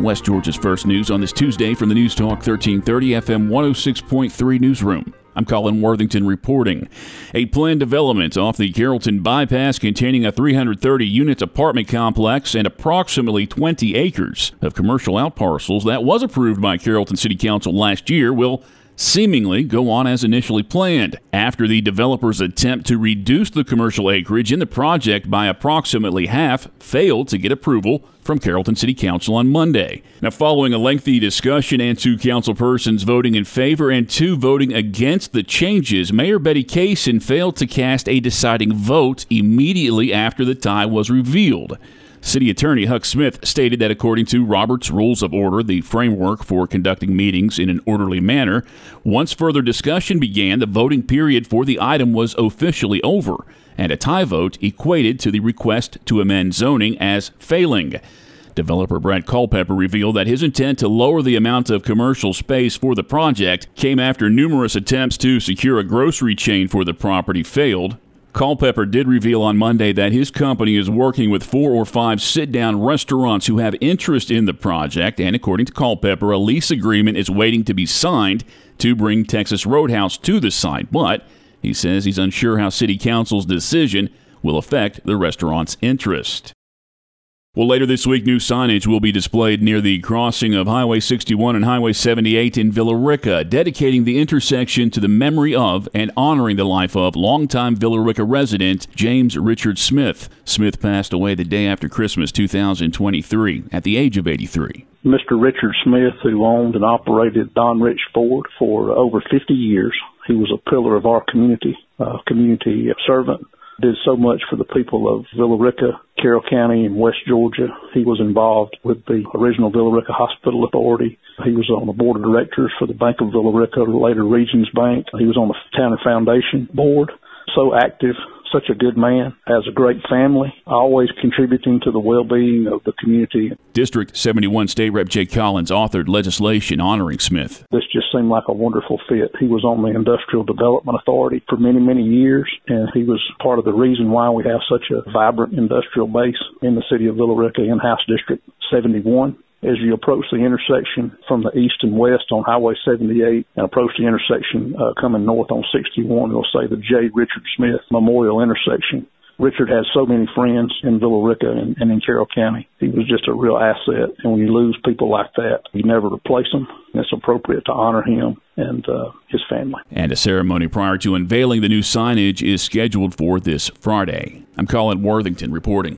West Georgia's First News on this Tuesday from the News Talk 1330 FM 106.3 newsroom. I'm Colin Worthington reporting. A planned development off the Carrollton Bypass containing a 330-unit apartment complex and approximately 20 acres of commercial outparcels that was approved by Carrollton City Council last year will seemingly go on as initially planned after the developer's attempt to reduce the commercial acreage in the project by approximately half failed to get approval from Carrollton City Council on Monday. Now, following a lengthy discussion and 2 councilpersons voting in favor and 2 voting against the changes, Mayor Betty Kaysen failed to cast a deciding vote immediately after the tie was revealed. City Attorney Huck Smith stated that according to Robert's Rules of Order, the framework for conducting meetings in an orderly manner, once further discussion began, the voting period for the item was officially over, and a tie vote equated to the request to amend zoning as failing. Developer Brad Culpepper revealed that his intent to lower the amount of commercial space for the project came after numerous attempts to secure a grocery chain for the property failed. Culpepper did reveal on Monday that his company is working with 4 or 5 sit-down restaurants who have interest in the project, and according to Culpepper, a lease agreement is waiting to be signed to bring Texas Roadhouse to the site, but he says he's unsure how City Council's decision will affect the restaurant's interest. Well, later this week, new signage will be displayed near the crossing of Highway 61 and Highway 78 in Villa Rica, dedicating the intersection to the memory of and honoring the life of longtime Villa Rica resident James Richard Smith. Smith passed away the day after Christmas 2023 at the age of 83. Mr. Richard Smith, who owned and operated Don Rich Ford for over 50 years, he was a pillar of our community, a community servant. Did so much for the people of Villa Rica, Carroll County, and West Georgia. He was involved with the original Villa Rica Hospital Authority. He was on the board of directors for the Bank of Villa Rica, later Regions Bank. He was on the Tanner Foundation board. So active, such a good man, has a great family, always contributing to the well-being of the community. District 71 State Rep Jay Collins authored legislation honoring Smith. This just seemed like a wonderful fit. He was on the Industrial Development Authority for many, many years, and he was part of the reason why we have such a vibrant industrial base in the city of Villa Rica in House District 71. As you approach the intersection from the east and west on Highway 78 and approach the intersection coming north on 61, you'll say the J. Richard Smith Memorial Intersection. Richard has so many friends in Villa Rica and in Carroll County. He was just a real asset, and when you lose people like that, you never replace them. It's appropriate to honor him and his family. And a ceremony prior to unveiling the new signage is scheduled for this Friday. I'm Colin Worthington reporting.